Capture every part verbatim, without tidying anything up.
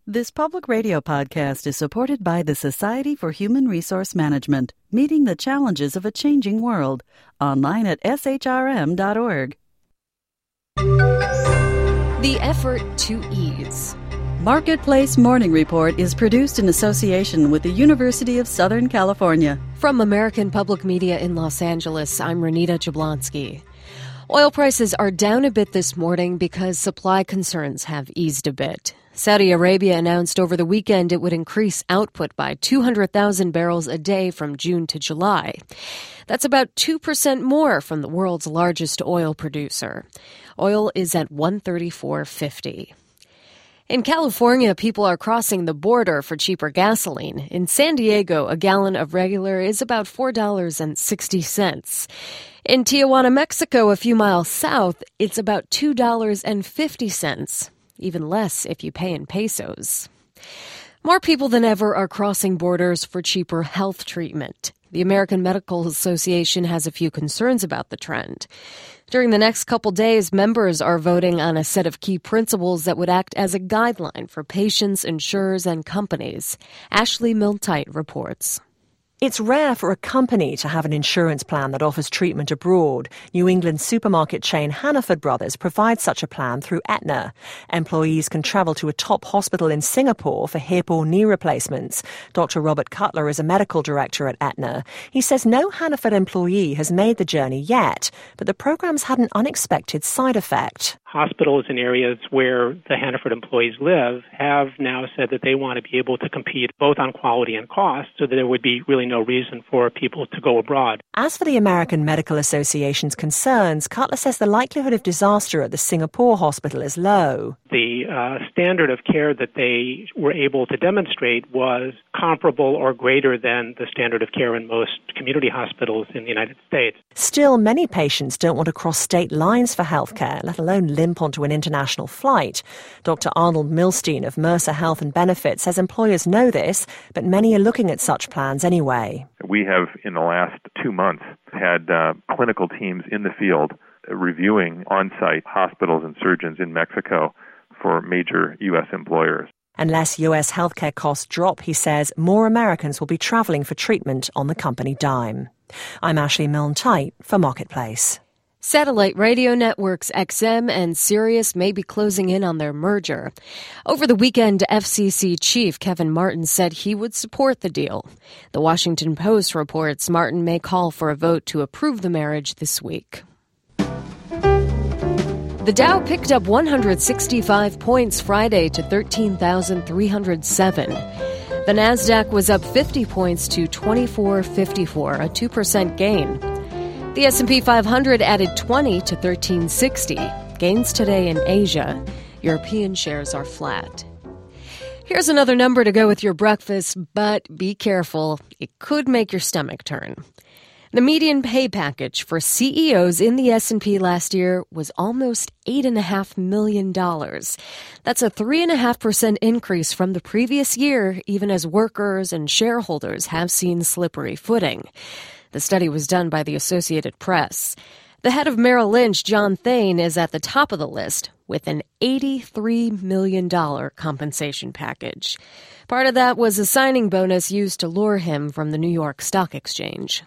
This public radio podcast is supported by the Society for Human Resource Management, meeting the challenges of a changing world. Online at s h r m dot org. The effort to ease. Marketplace Morning Report is produced in association with the University of Southern California. From American Public Media in Los Angeles, I'm Renita Jablonski. Oil prices are down a bit this morning because supply concerns have eased a bit. Saudi Arabia announced over the weekend it would increase output by two hundred thousand barrels a day from June to July. That's about two percent more from the world's largest oil producer. Oil is at one thirty-four fifty. In California, people are crossing the border for cheaper gasoline. In San Diego, a gallon of regular is about four dollars and sixty cents. In Tijuana, Mexico, a few miles south, it's about two dollars and fifty cents. Even less if you pay in pesos. More people than ever are crossing borders for cheaper health treatment. The American Medical Association has a few concerns about the trend. During the next couple days, members are voting on a set of key principles that would act as a guideline for patients, insurers, and companies. Ashley Milne-Tyte reports. It's rare for a company to have an insurance plan that offers treatment abroad. New England supermarket chain Hannaford Brothers provides such a plan through Aetna. Employees can travel to a top hospital in Singapore for hip or knee replacements. Doctor Robert Cutler is a medical director at Aetna. He says no Hannaford employee has made the journey yet, but the program's had an unexpected side effect. Hospitals in areas where the Hannaford employees live have now said that they want to be able to compete both on quality and cost, so that there would be really no reason for people to go abroad. As for the American Medical Association's concerns, Cutler says the likelihood of disaster at the Singapore hospital is low. The uh, standard of care that they were able to demonstrate was comparable or greater than the standard of care in most community hospitals in the United States. Still, many patients don't want to cross state lines for healthcare, let alone limp onto an international flight. Doctor Arnold Milstein of Mercer Health and Benefits says employers know this, but many are looking at such plans anyway. We have, in the last two months, had uh, clinical teams in the field reviewing on-site hospitals and surgeons in Mexico for major U S employers. Unless U S healthcare costs drop, he says, more Americans will be traveling for treatment on the company dime. I'm Ashley Milne-Tyte for Marketplace. Satellite radio networks X M and Sirius may be closing in on their merger. Over the weekend, F C C Chief Kevin Martin said he would support the deal. The Washington Post reports Martin may call for a vote to approve the marriage this week. The Dow picked up one hundred sixty-five points Friday to thirteen thousand three hundred seven. The Nasdaq was up fifty points to twenty-four fifty-four, a two percent gain. The S and P five hundred added twenty to thirteen sixty. Gains today in Asia. European shares are flat. Here's another number to go with your breakfast, but be careful. It could make your stomach turn. The median pay package for C E Os in the S and P last year was almost eight point five million dollars. That's a three point five percent increase from the previous year, even as workers and shareholders have seen slippery footing. The study was done by the Associated Press. The head of Merrill Lynch, John Thain, is at the top of the list with an eighty-three million dollars compensation package. Part of that was a signing bonus used to lure him from the New York Stock Exchange.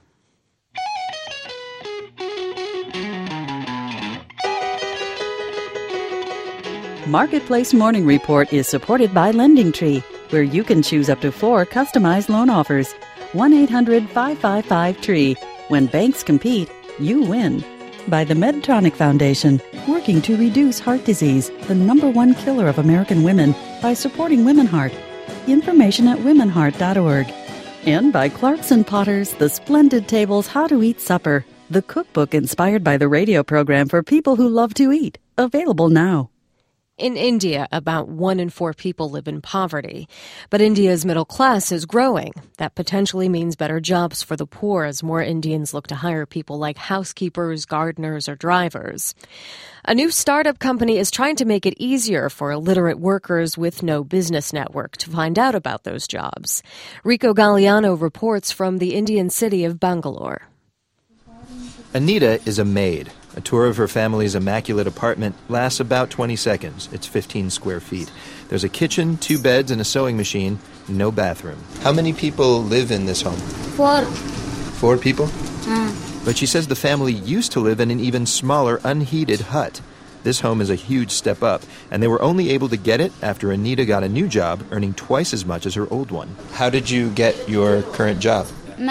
Marketplace Morning Report is supported by LendingTree, where you can choose up to four customized loan offers. one eight hundred five five five TREE. When banks compete, you win. By the Medtronic Foundation, working to reduce heart disease, the number one killer of American women, by supporting Women Heart. Information at women heart dot org. And by Clarkson Potters, the Splendid Tables How to Eat Supper, the cookbook inspired by the radio program for people who love to eat. Available now. In India, about one in four people live in poverty. But India's middle class is growing. That potentially means better jobs for the poor as more Indians look to hire people like housekeepers, gardeners, or drivers. A new startup company is trying to make it easier for illiterate workers with no business network to find out about those jobs. Rico Galliano reports from the Indian city of Bangalore. Anita is a maid. A tour of her family's immaculate apartment lasts about twenty seconds. It's fifteen square feet. There's a kitchen, two beds, and a sewing machine, no bathroom. How many people live in this home? Four. Four people? Uh. But she says the family used to live in an even smaller, unheated hut. This home is a huge step up, and they were only able to get it after Anita got a new job, earning twice as much as her old one. How did you get your current job? Through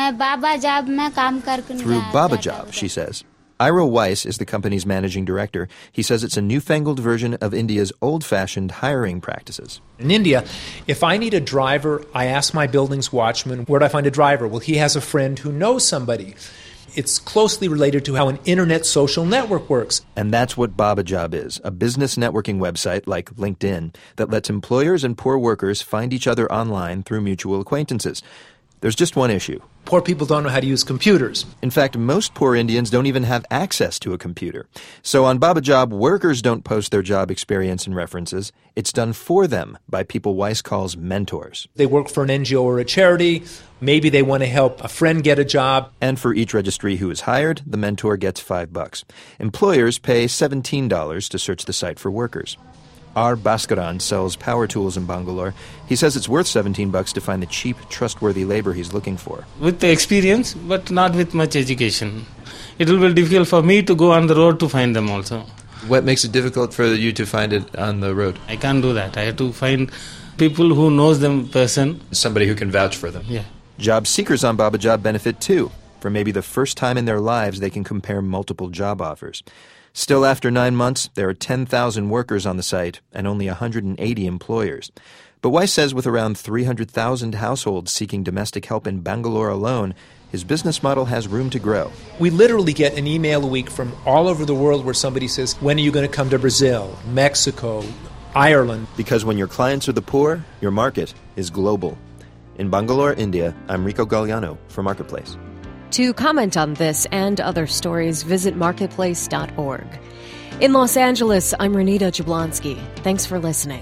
Baba Job, she says. Ira Weiss is the company's managing director. He says it's a newfangled version of India's old-fashioned hiring practices. In India, if I need a driver, I ask my building's watchman, where do I find a driver? Well, he has a friend who knows somebody. It's closely related to how an internet social network works. And that's what Baba Job is, a business networking website like LinkedIn that lets employers and poor workers find each other online through mutual acquaintances. There's just one issue. Poor people don't know how to use computers. In fact, most poor Indians don't even have access to a computer. So on Baba Job, workers don't post their job experience and references. It's done for them by people Weiss calls mentors. They work for an N G O or a charity. Maybe they want to help a friend get a job. And for each registree who is hired, the mentor gets five bucks. Employers pay seventeen dollars to search the site for workers. R. Bhaskaran sells power tools in Bangalore. He says it's worth seventeen bucks to find the cheap, trustworthy labor he's looking for. With the experience, but not with much education. It will be difficult for me to go on the road to find them also. What makes it difficult for you to find it on the road? I can't do that. I have to find people who knows them person. Somebody who can vouch for them. Yeah. Job seekers on Baba Job benefit too. For maybe the first time in their lives, they can compare multiple job offers. Still, after nine months, there are ten thousand workers on the site and only one hundred eighty employers. But Weiss says with around three hundred thousand households seeking domestic help in Bangalore alone, his business model has room to grow. We literally get an email a week from all over the world where somebody says, when are you going to come to Brazil, Mexico, Ireland? Because when your clients are the poor, your market is global. In Bangalore, India, I'm Rico Galliano for Marketplace. To comment on this and other stories, visit marketplace dot org. In Los Angeles, I'm Renita Jablonski. Thanks for listening.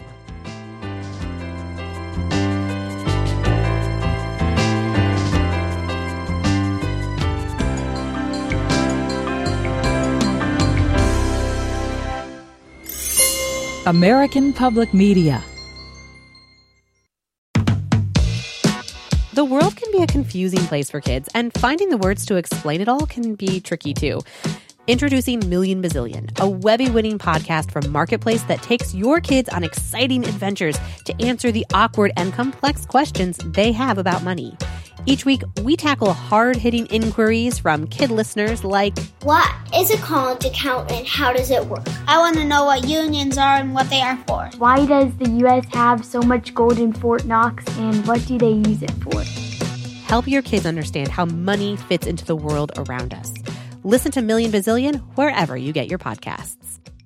American Public Media. The world can be a confusing place for kids, and finding the words to explain it all can be tricky too. Introducing Million Bazillion, a Webby-winning podcast from Marketplace that takes your kids on exciting adventures to answer the awkward and complex questions they have about money. Each week, we tackle hard-hitting inquiries from kid listeners like, what is a college account and how does it work? I want to know what unions are and what they are for. Why does the U S have so much gold in Fort Knox and what do they use it for? Help your kids understand how money fits into the world around us. Listen to Million Bazillion wherever you get your podcasts.